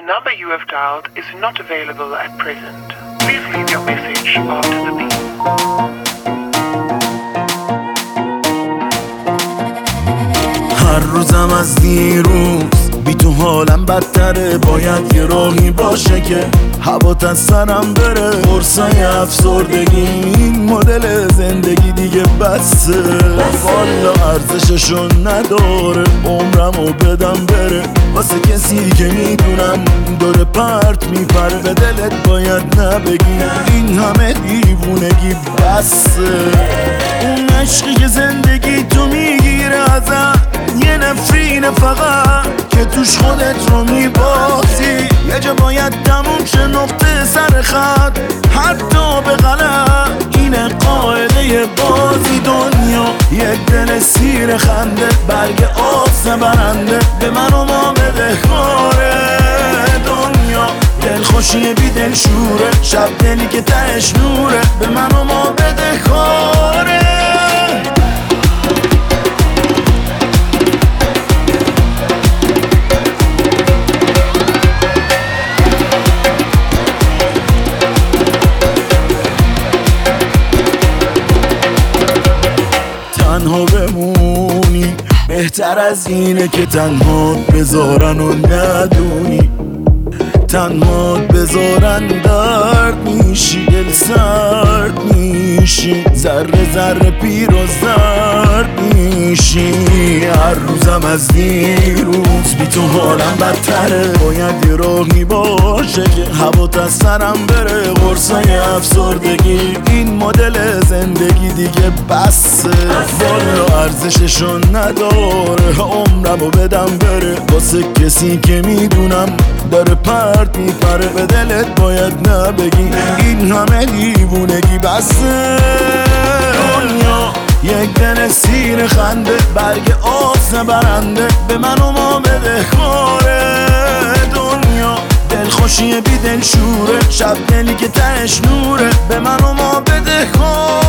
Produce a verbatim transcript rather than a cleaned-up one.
number you have dialed is not available at present. Please leave your message after the beep. هر روزم از دیروز بی تو حالم بدتره. باید یه راهی باشه که هوات از سرم بره. قرصای افسردگی این مدل زندگی دیگه بسه. والا ارزششو نداره عمرمو بدم بره واسه کسی که میدونم داره پرت میپره. به دلت باید نبگی این همه دیوونگی بسه. اون عشقی که زندگی تو میگیره ازم یه نفرین فقط که توش خودت رو میبازی. یه جا باید تموم شه نقطه سر خط حتی به غلط. اینه قاعده بازی دنیا یه دل سیر خنده. برگ آس برنده به من و ما بده کاره. دنیا دلخوشی بی دل شوره. شب دلی که تهش نوره به من و ما بده کاره. تنها بمونی بهتر از اینه که تنهات بذارن و ندونی. تنهات بذارن درد میشی دل سرد میشی. ذره ذره پیر و زرد میشی. هر روزم از دیروز بی تو حالم بدتره. باید یه راهی باشه که هوات از سرم بره. قرصای افسردگی این مدل زندگی دیگه بسه. والا ارزششو نداره عمرمو بدم بره واسه کسی که میدونم داره پرت میپره. به دلت باید نبگی این همه دیوونگی بسه. دنیا یک دل سیر خنده. برگ آس برنده به من و ما بده کاره. دنیا دلخوشی بی دل شوره. شب دلی که تهش نوره به من و ما بده کاره.